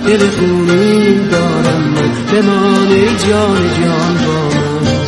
دل خونین دارم من، بمان ای جان جان با من.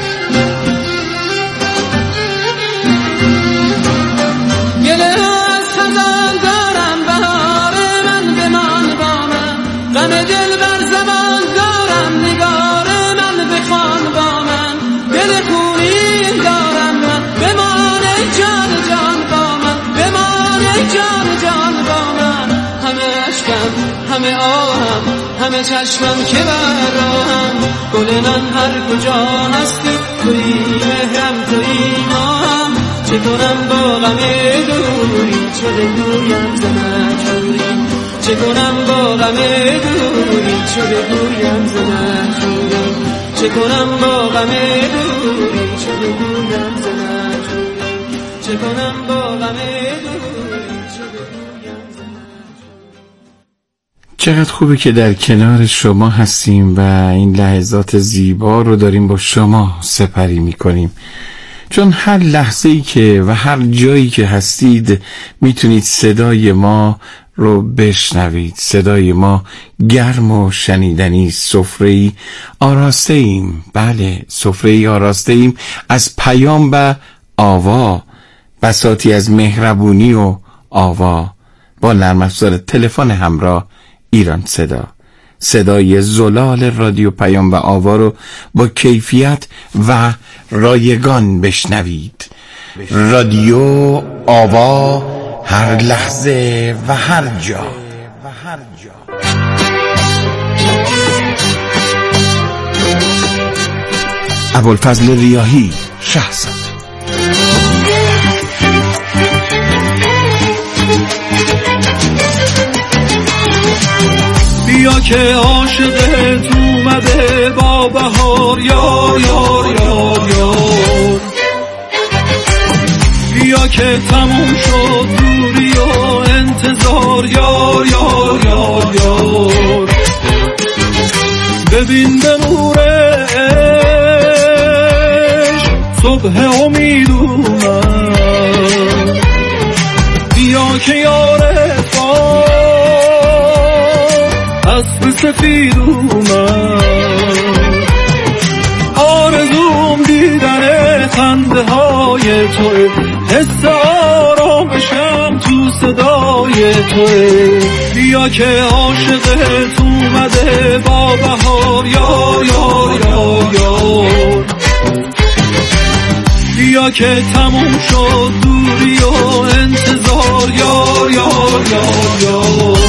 گله از خزان دارم بهار من، بمان با من. غم دل بر زمان دارم نگار من، بخوان با من. دل خونین دارم من، بمان ای جان جان با من، بمان ای جان جان با من. همه عشقم همه آهم همه چشمم که بر راهم، گل من هر کجا هستی تویی مهرم تویی ماهم. چه کنم با غم دوری چه بگویم ز مجبوری، چه کنم با غم دوری چه بگویم ز مجبوری، چه کنم با غم دوری چه بگویم ز مجبوری، چه کنم با غم دوری چه بگویم ز مجبوری. چقدر خوبه که در کنار شما هستیم و این لحظات زیبا رو داریم با شما سپری میکنیم، چون هر لحظه‌ای که و هر جایی که هستید میتونید صدای ما رو بشنوید. صدای ما گرم و شنیدنی، سفره‌ای آراسته ایم. بله، سفره‌ای آراسته ایم از پیام و آوا، بساطی از مهربونی و آوا، با نرم افزار تلفن همراه ایران صدا. صدای زلال رادیو پیام و آوا رو با کیفیت و رایگان بشنوید. رادیو آوا، هر لحظه و هر جا. ابوالفضل ریاحی، شهرزاد. بیا که عاشقت اومده با بهار، یار یار یار یار. بیا که تموم شد دوری و انتظار، یار یار یار یار. ببین به نورش صبح امید اومد، بیا که یارت اسب سفید اومد. آرزوم دیدن خنده های توه، حس آرامشم تو صدای توه. بیا که عاشقت اومده با بهار، یار یار یار یار. بیا که تموم شد دوری و انتظار، یار یار یار یار.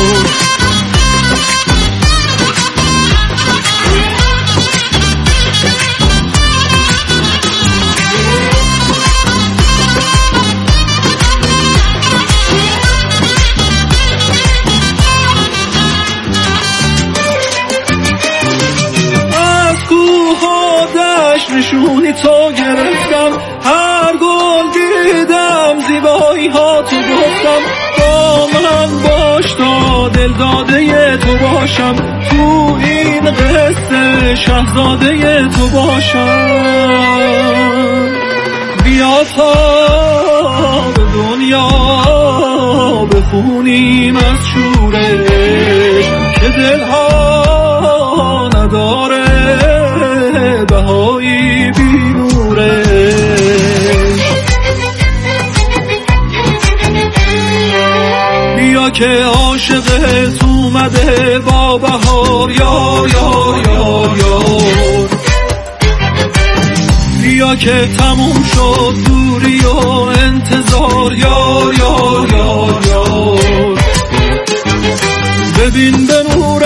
نشونی تو گرفتم، هر گل دیدم زیبایی ها تو گفتم. با من باش تا دل داده تو باشم، تو این قصه شهزاده تو باشم. بیا تا به دنیا بخونیم از شورش، که دلها نداره بهایی بی نورش. بیا که عاشقت اومده با بهار، یار یار یار یار. بیا که تموم شد دوری و انتظار، یار یار یار یار. ببین به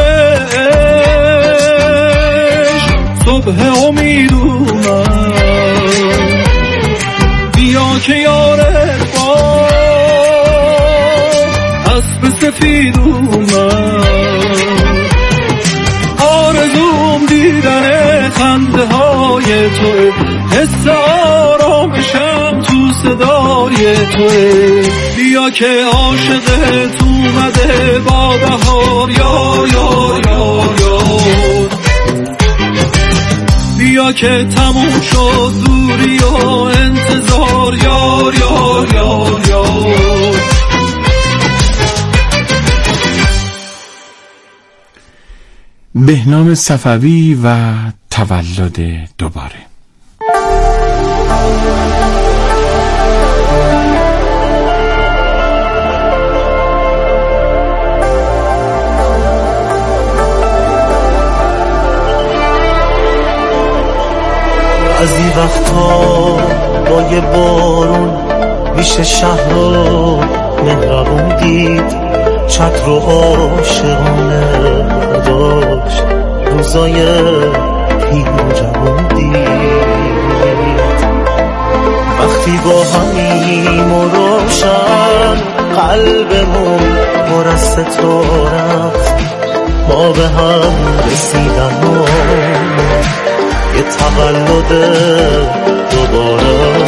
نورش صبح امید اومد، بیا که یارت با اسب سفید اومد. آرزوم دیدن خنده های توه، حس آرامشم تو صدای توه. بیا که عاشقت اومده با بهار، یار یار یار یار. بیا که تموم شد دوری و انتظار، یار یار یار یار. بهنام صفوی و تولد دوباره. از این وقتا با یه بارون میشه شهر رو مهربون دید، چتر و عاشقانه داشت روزای پیر و جوون دید. وقتی با همیم و روشن قلبمون پر از ستاره ما به هم رسیدن و یه تولد دوباره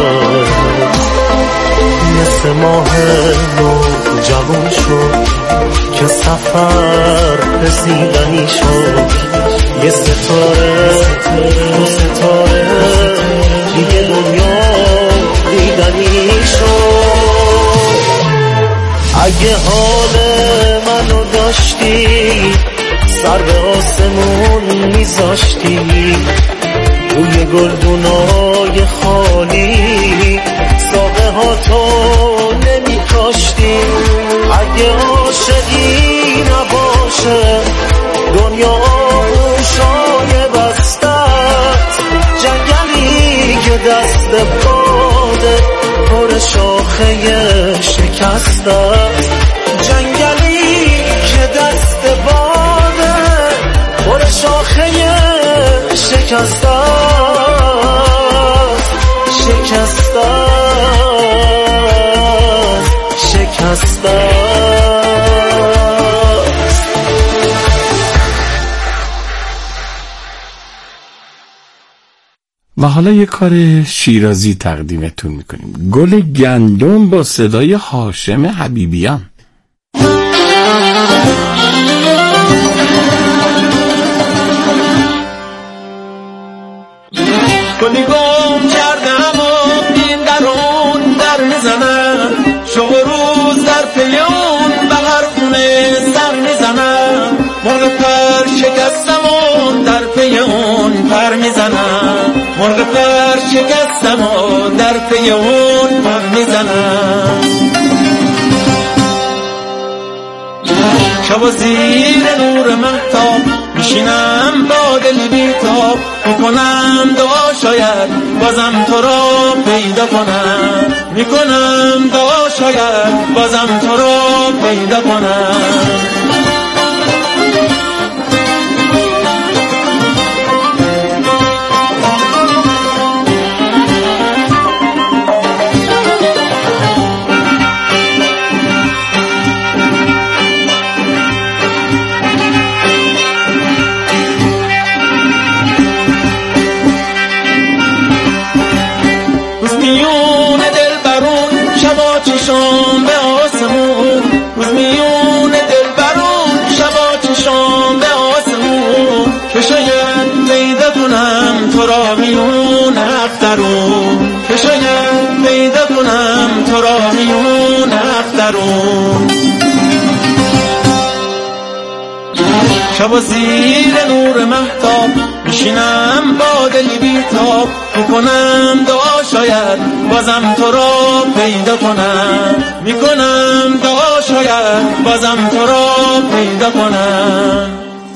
مثل ماه نو جوان شد که سفر رسیدنی شد. یه ستاره دو ستاره دیگه دنیا دیدنی شد. اگه حال منو داشتی سر به آسمون میذاشتی، روی گلدونای خالی ساقه ها تو نمی کاشتی. اگه عاشقی نباشه دنیا آغوشای بستت، جنگلی که دست باده پر شاخه شکستت، جنگلی که دست باده پر شاخه شکستت شکستت شکستت. و حالا یه کار شیرازی تقدیمتون میکنیم. گل گندم با صدای هاشم حبیبیان. گلی گم کردم و این درون در میزنم، شب و روز در پیون بغر خونه سر میزنم. مرغ پر شکستم و در پیون پر میزنم، مرغ پر شکستم و در پیون پر میزنم. شب زیر نور مهتاب میشینم با دل بیتاب، میکنم دعا شاید بازم تو را پیدا کنم، میکنم دعا شاید بازم تو را پیدا کنم. میون دل برون شبا چشم به آسمون، روز میون دل برون شبا چشم به آسمون، که شاید پیدا کنم تو را میون اخترون، که شاید پیدا کنم تو را میون اخترون. شب زیر نور مهتاب میشینم با دل بیتاب، میکنم دعا شاید بازم تو را پیدا کنم، میکنم دعا شاید بازم تو را پیدا کنم.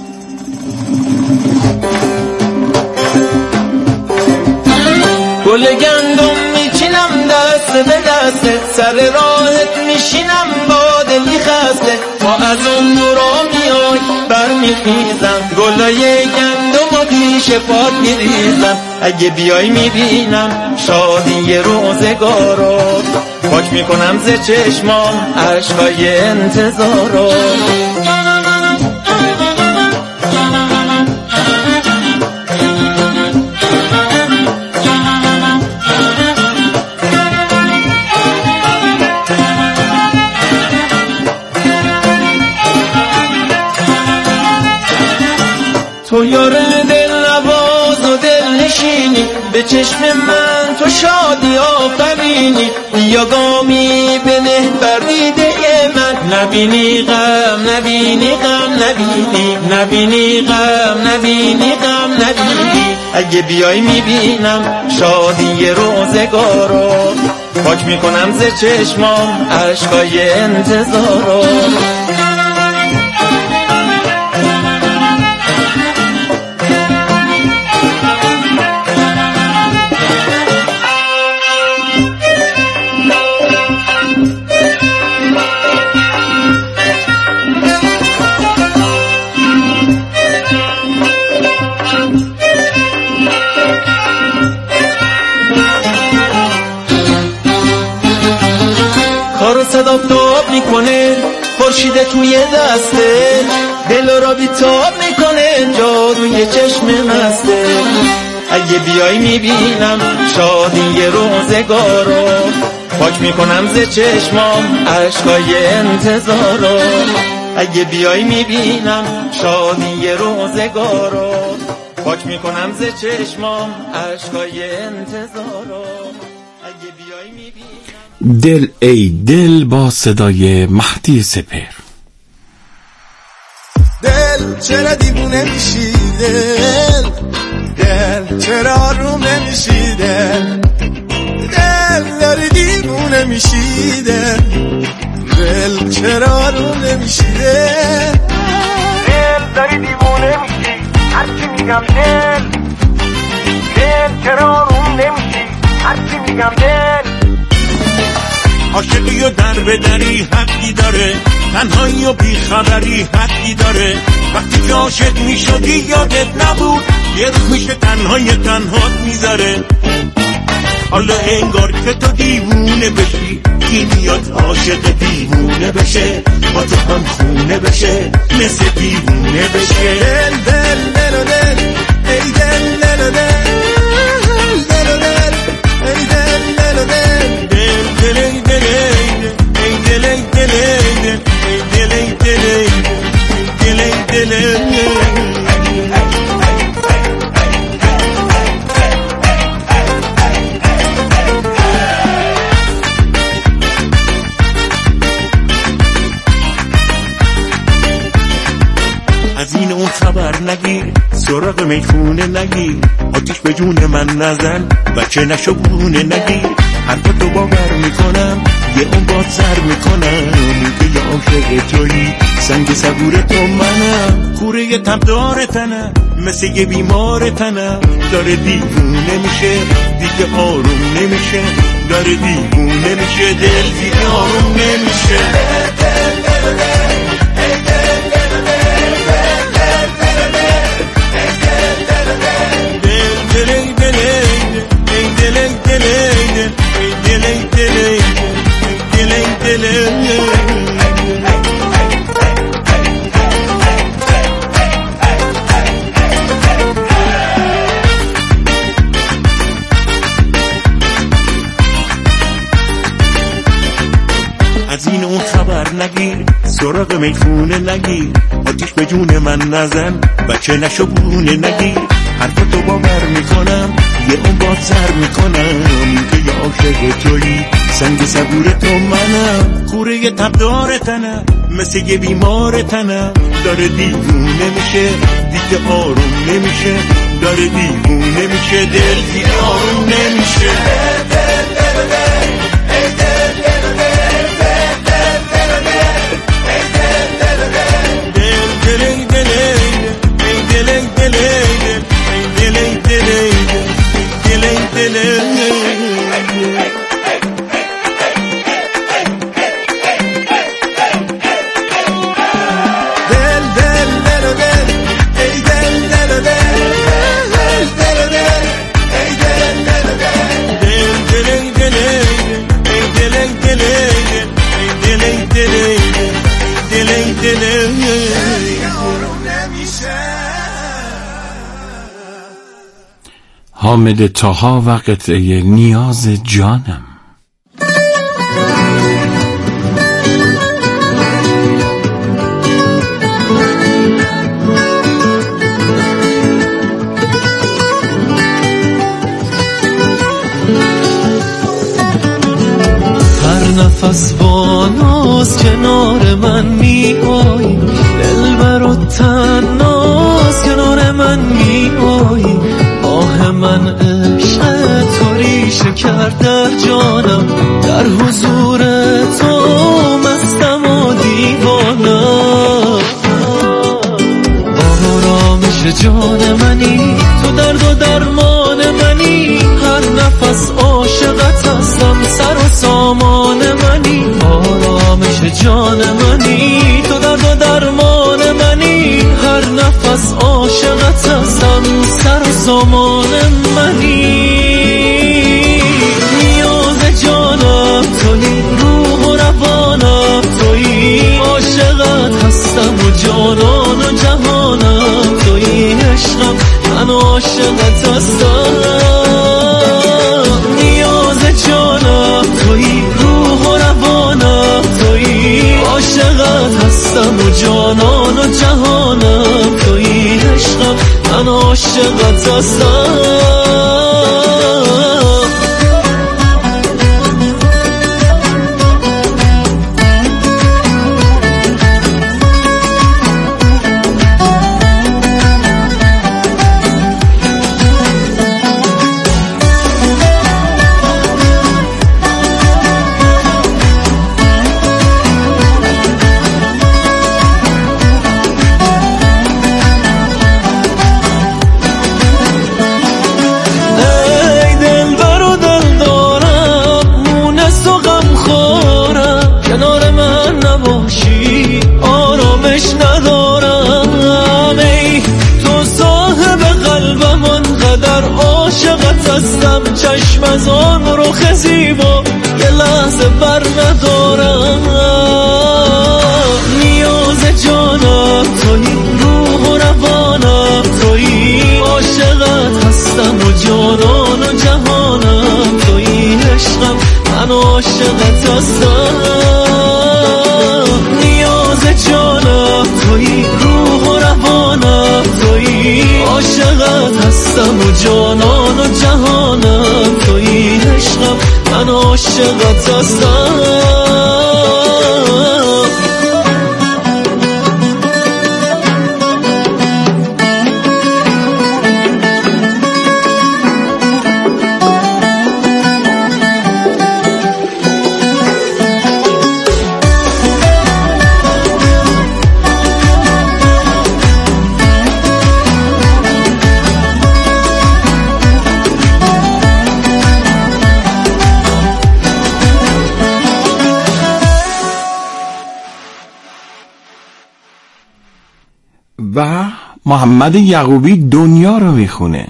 گل گندم میچینم دست به دست، سر راهت میشینم با دلی خسته، تا از اون نورا میای برمیخیزم، گلای گندم و پیش پات میریزم. اگه بیای میبینم شادی روزگارو، پاک میکنم ز چشمام عشقای انتظارو. تو یار دل نواز و دل نشینی، به چشم من تو شادی آفرینی. بیا گامی بنه بر دیده من، لب نبینی غم نبینی غم نبینی نبینی غم نبینی غم نبینی اگه بیای میبینم شادی روزگارو پاک میکنم ز چشمام عشقای انتظارو کارو صدا تاب میکنه خورشید توی دسته دل را بیتاب میکنه جادوی چشم مسته اگه بیای میبینم شادی روزگارو پاک میکنم ز چشمام عشقای انتظارو اگه بیای میبینم شادی روزگارو پاک میکنم ز چشمام عشقای انتظارو اگه بیای میبینم دل ای دل با صدای مهدی سپر. دل چرا دیوونه میشی دل چرا آروم نمیشی دل داری دیوونه میشی دل چرا آروم نمیشی دل داری دیوونه میشی هرچی میگم دل چرا آروم نمیشی هرچی میگم دل عاشقی و در به دری حقی داره تنهایی و بیخبری حقی داره وقتی که عاشق میشدی یادت نبود یه روز میشه تنهات میذاره حالا انگار که تو دیوونه بشی این میاد عاشق دیوونه بشه با تو هم خونه بشه مثل دیوونه بشه دل دل دل دل ای دل دل دل دل دل ای دل دل دل از این اون خبر نگیر سراغ میخونه نگیر آتیش به جون من نزن بچه نشو بونه نگیر حرف تو باور میکنم یه اون باد سر میکنم که یه عاشق تویی سنگ صبور تو منم کوره تب داره تنم مثل یه بیمار تنم داره دیوونه میشه دیگه آروم نمیشه داره دیوونه میشه دل دیگه آروم نمیشه از این اون خبر نگیر سراغ میخونه نگیر آتیش به جون من نزن بچه نشو بونه نگیر حرف تو باور میکنم یه اون باد سر میکنم که یه عاشق تویی سنگ صبور تو منم کوره تب داره تنم مثل یه بیمار تنم داره دیوونه میشه دیگه آروم نمیشه داره دیوونه میشه دل دیگه آروم نمیشه حامد طاها و قطعه نیاز جانم. هر نفس با ناز کنار من جان منی، تو درد و درمان منی، هر نفس عاشقت هستم، سر و سامان منی. نیاز جانم تویی، روح و روانم تویی، عاشقت هستم و جانان و جهانم تویی، عشقم من عاشقت هستم. نیاز جانم تویی، روح و روانم تویی، عاشقت هستم و جانان و جهانم تویی، عشقم من عاشقت هستم. چشم از آن رخ زیبا یه لحظه بر ندارم. نیاز جانم تویی، روح و روانم تویی، عاشقت هستم و جانان و جهانم تویی، عشقم من عاشقت هستم. نیاز جانم تویی، روح و روانم تویی، عاشقت هستم و جانان و جهانم تویی، عشقم من عاشقت هستم. و محمد یعقوبی دنیا رو میخونه.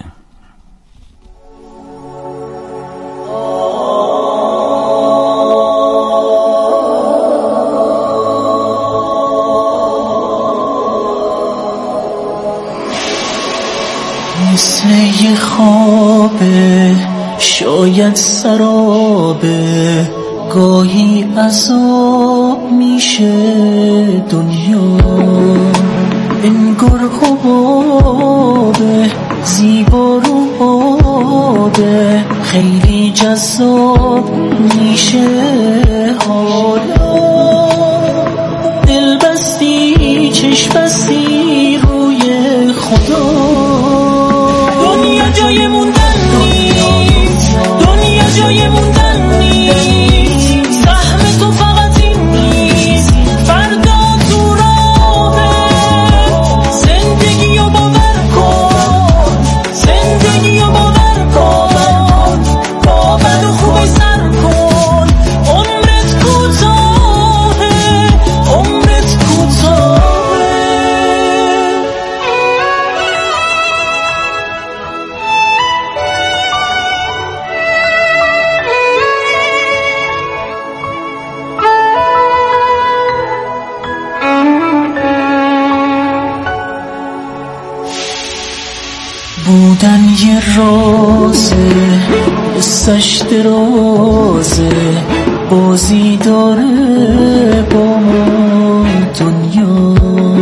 مثل یه خوابه، شاید سرابه، گاهی عذاب میشه دنیا، انگار حبابه، زیبا رو آبه، خیلی جذاب میشه حالا، دل بستی چشم بستی روی خدا. دنیا جای موندن نیست، دنیا جای موندن نیست، سهم تو فقط این نیست، فردا تو راهه، زندگی رو باور کن، زندگی رو باور کن، باور خوبی سر کن، عمرت کوتاهه، عمرت کوتاهه. بودن یه رازه، قصه‌اش درازه، بازی داره با ما دنیا،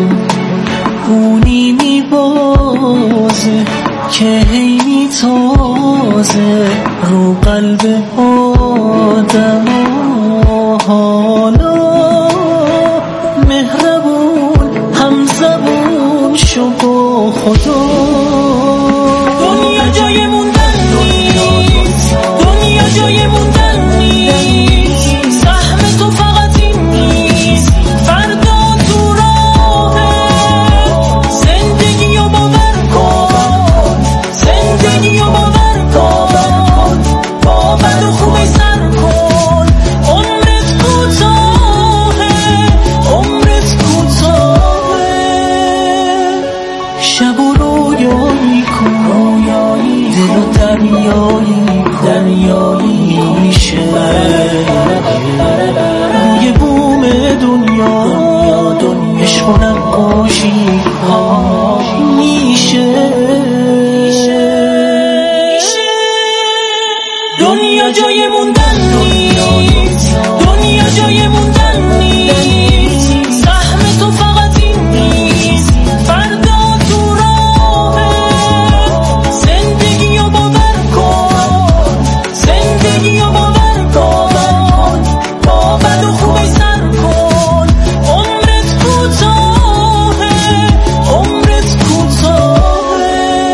اونی میبازه که هی میتازه رو قلب آدم و حالا، مهربون همزبون شو با خدا. دنیا جای موندن نیست، دنیا جای موندن نیست، سهم تو فقط این نیست، فردا تو راهه، زندگی رو باور کن، زندگی رو باور کن، باور خوبی سر کن، عمرت کوتاهه، خوشی ها میشه. دنیا جای موندن نیست، دنیا جای موندن نیست، سهم تو فقط این نیست، فردا تو راهه. زندگی رو باور کن، زندگی رو باور کن، با بد و خوبی سر کن. عمرت کوتاهه، عمرت کوتاهه.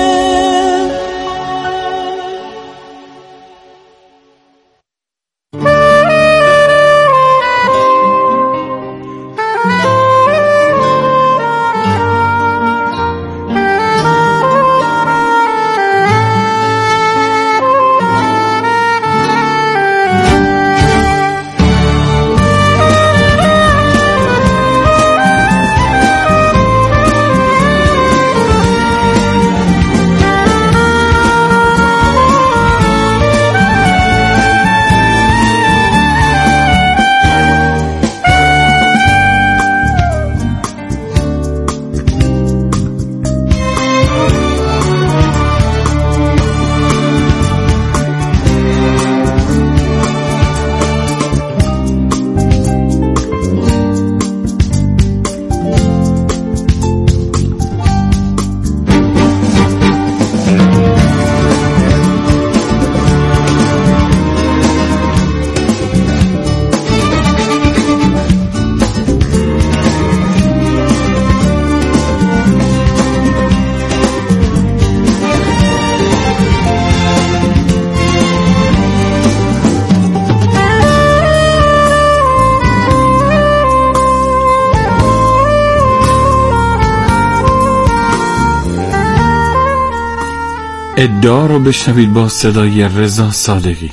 ادعا رو بشنوید با صدای رضا صادقی.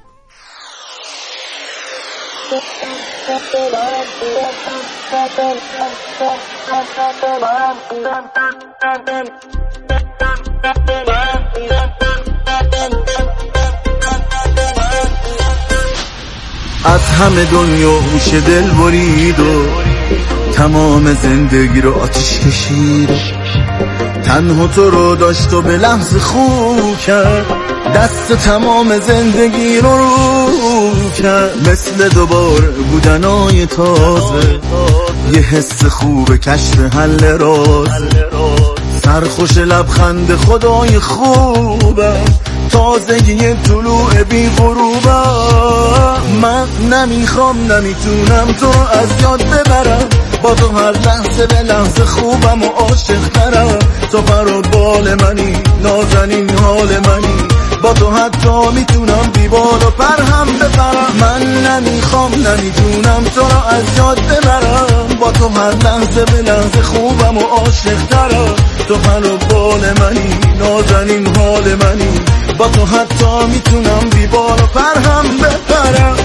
از همه دنیا هوش دل برید و تمام زندگی رو آتش کشید. تنها تو رو داشت و به لحظه خوب کرد، دست تمام زندگی رو رو کرد. مثل دوباره بودنای تازه، یه حس خوب کشف حل راز. سرخوش لبخند خدای خوبه، تازگی طلوع بی غروبه. من نمیخوام نمیتونم تو رو از یاد ببرم، با تو هر لحظه به لحظه خوبم و عاشق ترم. تو پر و بال منی، نازنین حال منی، با تو حتی میتونم دیوار و پر هم بپرم. من نمیخوام نمیتونم تو رو از یاد ببرم، با تو هر لحظه به لحظه خوبم و عاشق ترم. تو پر و بال منی، نازنین حال منی، با تو حتی میتونم دیوار و پر هم بپرم.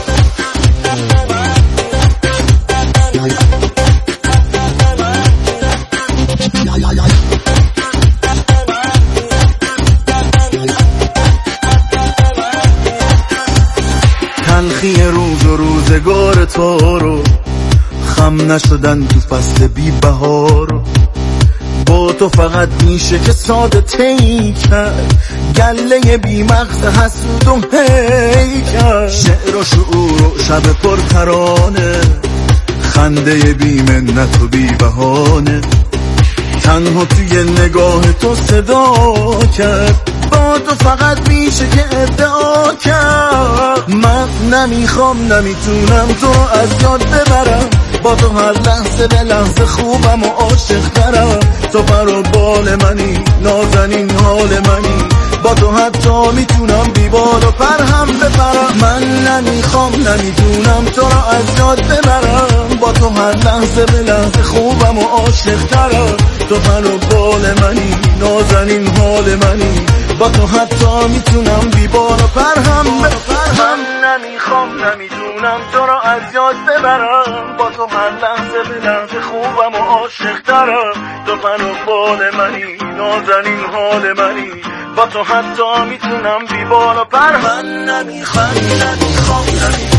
تلخی روز و روزگار تو رو، خم نشدن تو فصل بی بهار. با تو فقط میشه که ساده تی کرد، گله بی مغز حسود و هی کرد. شعر و شعور و شب پر ترانه، خنده بی منت و بی بهانه. تنها توی نگاه تو صدا کرد، با تو فقط میشه که ادعا کرد. من نمیخوام نمیتونم تو رو از یاد ببرم، با تو هر لحظه به لحظه خوبم و عاشق ترم. تو پر و بال منی، نازنین حال منی، با تو حتی میتونم دیوار و پر هم بپرم. من نمیخوام نمیتونم تو رو از یاد ببرم، با تو هر لحظه به لحظه خوبم و عاشق ترم. تو پر و بال منی، نازنین حال منی، با تو حتی میتونم دیوار و پر هم بپرم. من نمیخوام نمیتونم تو رو از یاد ببرم، با تو هر لحظه به لحظه خوبم و عاشق ترم. تو پر و بال منی، نازنین حال منی، با تو حتی میتونم دیوار و پر. من نمیخوام نمیتونم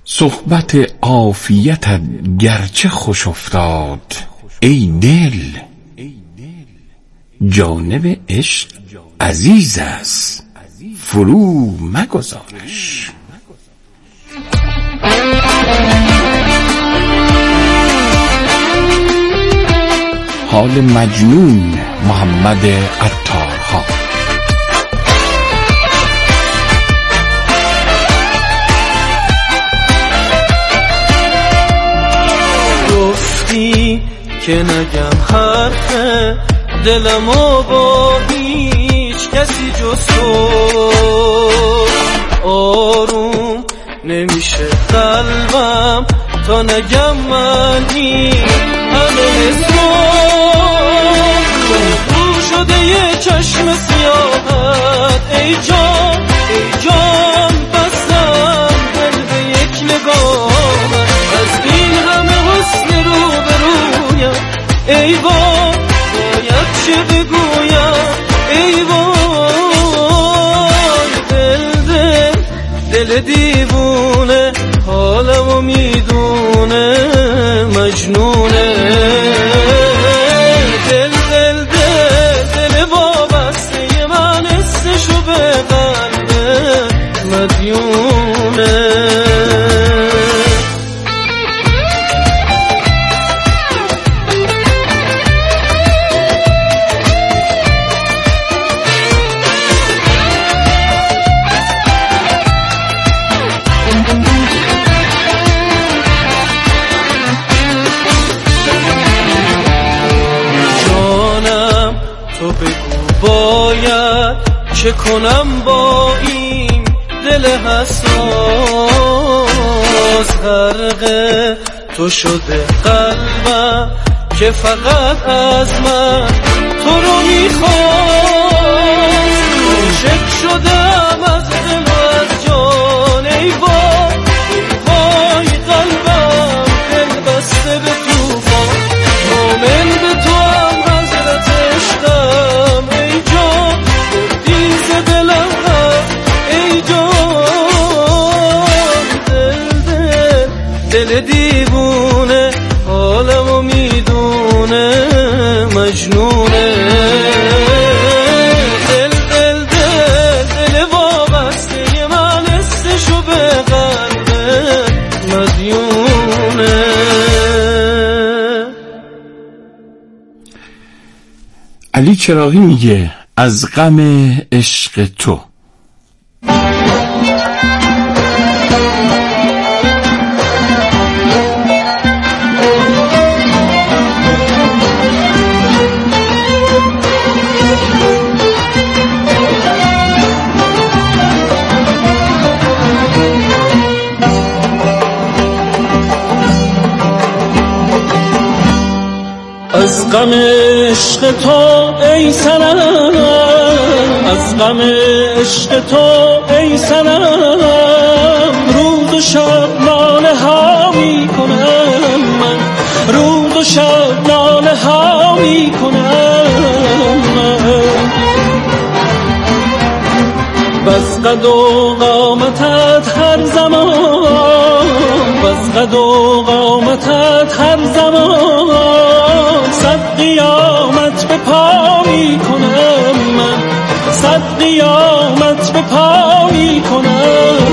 صحبت عافیتت گرچه خوش افتاد ای دل، جانب عشق عزیز است فرو مگذارش. حال مجنون محمد عطارها. گفتی که نگم حرف دلمو با هیچ کسی جز تو، آروم نمیشه قلبم تا نگم منی همه تو شده یه چشم سیاحت ای جان بستم دل به یک نگاه از این همه حسن رو به رویم ای وای باید چه بگویم ای وای دل دیوونه حالمو میدونه مجنونه دل وابسته من حسشو به قلبه مدیونه. تو بگو باید چه کنم با این دل حساس، غرق تو شده قلبم که فقط از من تو رو میخواست، عاشق شدم از دل و از جان ای وای قلبم دل بسته به توفان، مومن به تو هم حضرت عشقم ای جان بردی دلم ای جان دل دیوونه حالمو میدونه مجنونه دل وابسته من حسشو به قلبه مدیونه. علی چراغی میگه از غم عشق تو. از غم عشق تو ای صنم، از غم عشق تو ای صنم، روز و شب ناله ها می کنم من، روز و شب ناله ها می کنم من، بس قد و قامتت هر زمان، بس قد و قامتت هر زمان، صد قیامت به پا می کنم من، صد قیامت به پا می کنم